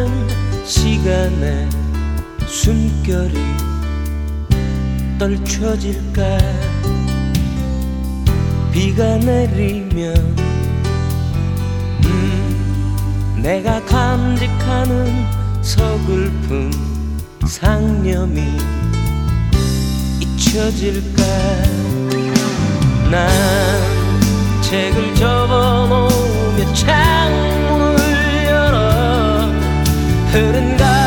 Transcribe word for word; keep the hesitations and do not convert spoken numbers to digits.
흐르는 시간에 숨결이 떨쳐질까. 비가 내리면 음, 내가 감직하는 서글픈 상념이 잊혀질까. 난 책을 접어놓으며 창문을 열어 흐른 가을